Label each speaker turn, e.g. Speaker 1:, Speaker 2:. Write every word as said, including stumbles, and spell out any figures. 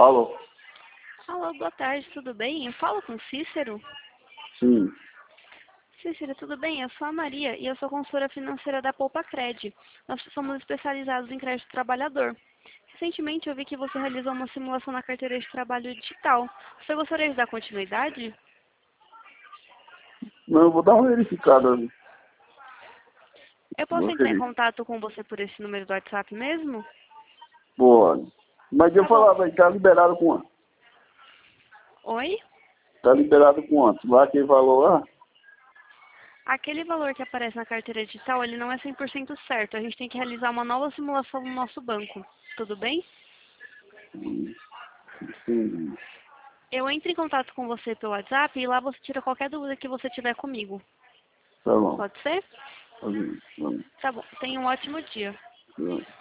Speaker 1: Alô?
Speaker 2: Alô, boa tarde, tudo bem? Eu falo com o Cícero.
Speaker 1: Sim.
Speaker 2: Cícero, tudo bem? Eu sou a Maria e eu sou consultora financeira da Poupa Cred. Nós somos especializados em crédito trabalhador. Recentemente eu vi que você realizou uma simulação na carteira de trabalho digital. Você gostaria de dar continuidade?
Speaker 1: Não, eu vou dar uma verificada.
Speaker 2: Eu posso
Speaker 1: Vou
Speaker 2: entrar em
Speaker 1: querer.
Speaker 2: contato com você por esse número do WhatsApp mesmo?
Speaker 1: Boa. Mas eu
Speaker 2: Tá bom.
Speaker 1: falava, tá liberado com quanto?
Speaker 2: Oi?
Speaker 1: Tá liberado com quanto? Lá quem falou lá?
Speaker 2: Aquele valor que aparece na carteira digital, ele não é cem por cento certo. A gente tem que realizar uma nova simulação no nosso banco. Tudo bem?
Speaker 1: Sim.
Speaker 2: Eu entro em contato com você pelo WhatsApp e lá você tira qualquer dúvida que você tiver comigo.
Speaker 1: Tá bom.
Speaker 2: Pode ser?
Speaker 1: Tá bom. Tá
Speaker 2: Tá bom. Tenha um ótimo dia.
Speaker 1: bom.